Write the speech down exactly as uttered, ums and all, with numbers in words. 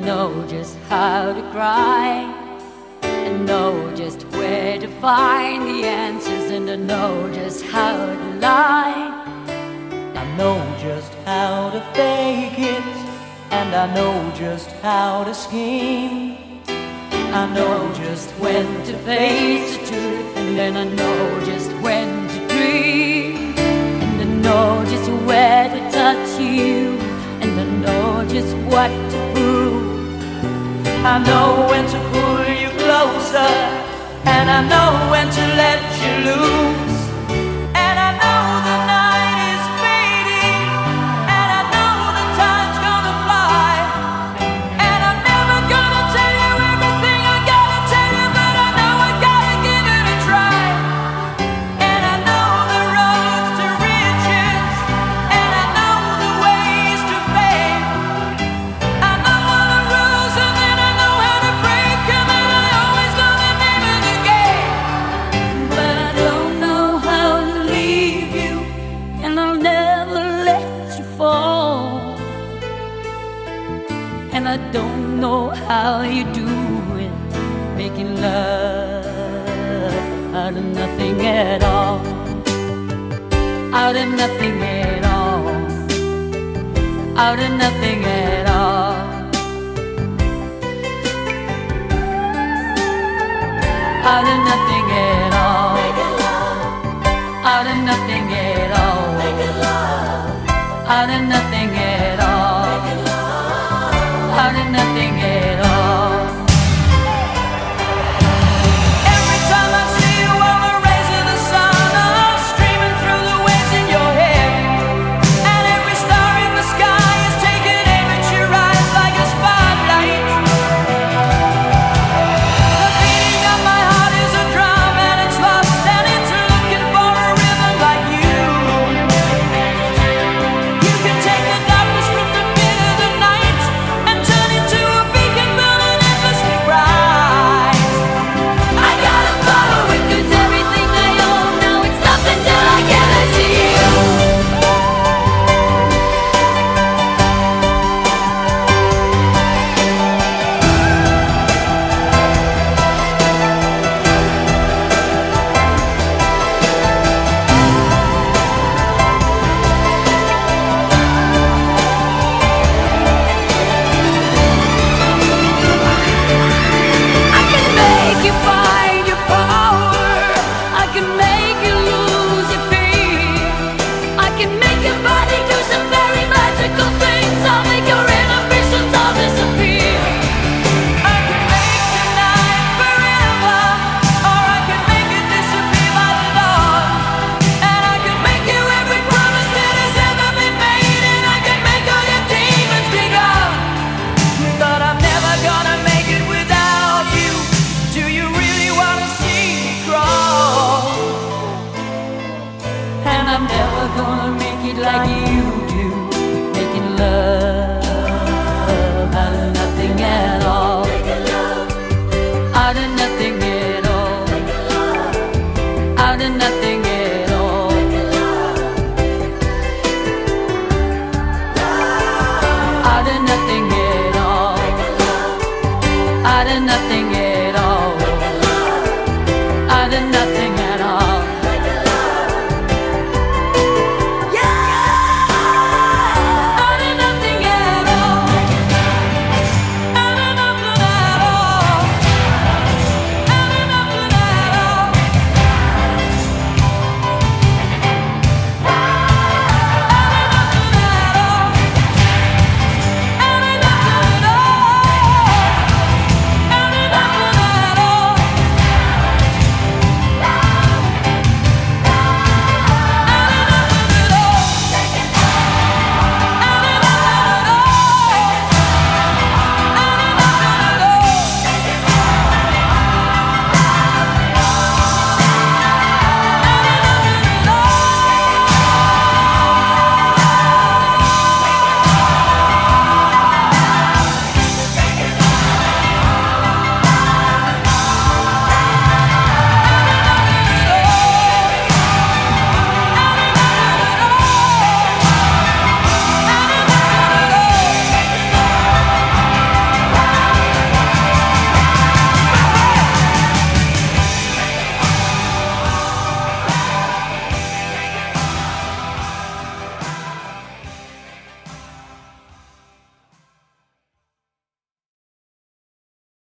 know just how to cry. I know just where to find the answers, and I know just how to lie. I know just how to fake it, and I know just how to scheme. I know just when to face the truth, and then I know just when to dream. And I know just where to touch you, and I know just what to prove. I know when to pull you closer, and I know when to let you loose. And I know the night is fading, and I know the time's gonna fly. And I'm never gonna tell you everything I gotta tell you, but I know I gotta give it a try. And I know the roads to riches, and I know the ways to fame. I know all the rules, and then I know how to break them, and I always know the name of the game. But I don't know how to leave you, and I'll never let you fall. And I don't know how you do it, making love out of nothing at all. Out of nothing at all. Out of nothing at all. Out of nothing at all. Out of nothing at all. Out of nothing at all. Out of nothing at all. Every time I see you on the rays of the sun, I'm streaming through the waves in your hair. And every star in the sky is taking aim at your eyes like a spotlight. The beating of my heart is a drum, and it's lost, and it's looking for a rhythm like you. You can take the darkness from the pit of the night and turn it to a beacon burning endlessly bright. I gotta follow it, 'cause everything I own now, it's nothing till I get it to you. I can make you find your power. I can make you lose your fear. I can make your body do some very magical things. I'll make your inhibitions all disappear. I can make tonight forever, or I can make it disappear by the dawn. And I can make you every promise that has ever been made, and I can make all your demons be gone. But I'm never gonna make it without you. Do you really wanna see me crawl? And I'm never gonna make it like you do, making love out of nothing at all. Out of nothing at all. Out of nothing at all. Out of nothing at all. Out of nothing at all.